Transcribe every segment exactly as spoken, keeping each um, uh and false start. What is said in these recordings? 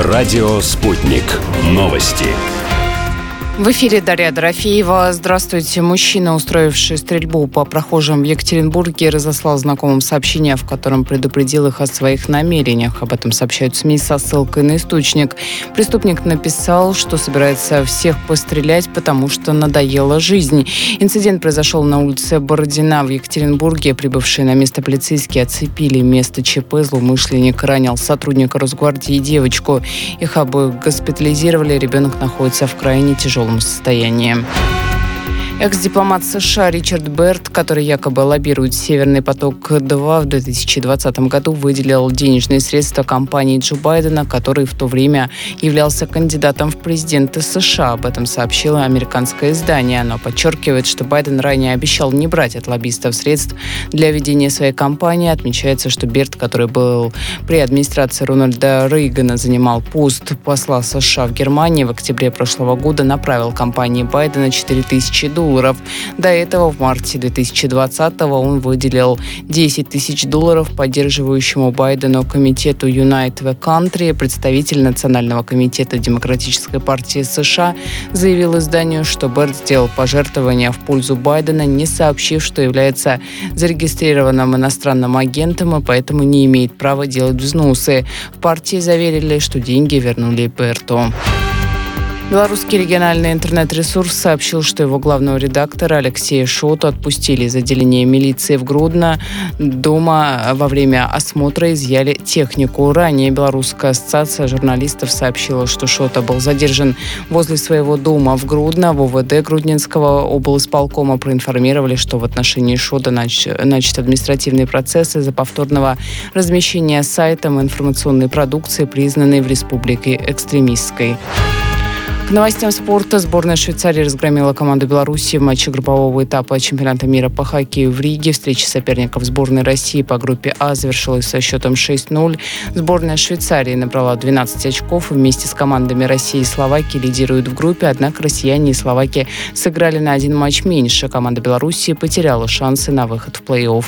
Радио «Спутник». Новости. В эфире Дарья Дорофеева. Здравствуйте. Мужчина, устроивший стрельбу по прохожим в Екатеринбурге, разослал знакомым сообщение, в котором предупредил их о своих намерениях. Об этом сообщают СМИ со ссылкой на источник. Преступник написал, что собирается всех пострелять, потому что надоела жизнь. Инцидент произошел на улице Бородина в Екатеринбурге. Прибывшие на место полицейские оцепили место ЧП. Злоумышленник ранил сотрудника Росгвардии и девочку. Их обоих госпитализировали. Ребенок находится в крайне тяжелом состоянии. Экс-дипломат США Ричард Берт, который якобы лоббирует «Северный поток-два», в две тысячи двадцатом году выделил денежные средства компании Джо Байдена, который в то время являлся кандидатом в президенты США. Об этом сообщило американское издание. Оно подчеркивает, что Байден ранее обещал не брать от лоббистов средств для ведения своей кампании. Отмечается, что Берт, который был при администрации Рональда Рейгана, занимал пост посла США в Германии, в октябре прошлого года направил компании Байдена четыре тысячи долларов. До этого в марте две тысячи двадцатого он выделил десять тысяч долларов поддерживающему Байдену комитету Unite the Country. Представитель Национального комитета Демократической партии США заявил изданию, что Берт сделал пожертвования в пользу Байдена, не сообщив, что является зарегистрированным иностранным агентом и поэтому не имеет права делать взносы. В партии заверили, что деньги вернули Берту. Белорусский региональный интернет-ресурс сообщил, что его главного редактора Алексея Шоту отпустили из отделения милиции в Гродно. Дома во время осмотра изъяли технику. Ранее Белорусская ассоциация журналистов сообщила, что Шота был задержан возле своего дома в Гродно. В ОВД Гродненского облисполкома проинформировали, что в отношении Шота начат административный процесс из-за повторного размещения сайтом информационной продукции, признанной в республике экстремистской. К новостям спорта. Сборная Швейцарии разгромила команду Беларуси в матче группового этапа чемпионата мира по хоккею в Риге. Встреча соперников сборной России по группе А завершилась со счетом шесть ноль. Сборная Швейцарии набрала двенадцать очков и вместе с командами России и Словакии лидируют в группе, однако россияне и словаки сыграли на один матч меньше. Команда Беларуси потеряла шансы на выход в плей-офф.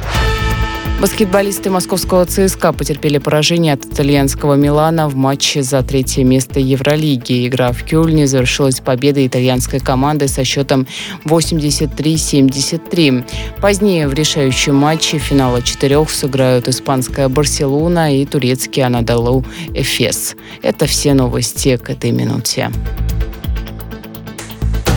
Баскетболисты московского ЦСКА потерпели поражение от итальянского Милана в матче за третье место Евролиги. Игра в Кёльне завершилась победой итальянской команды со счетом восемьдесят три семьдесят три. Позднее в решающем матче финала четырех сыграют испанская Барселона и турецкий Анадолу Эфес. Это все новости к этой минуте.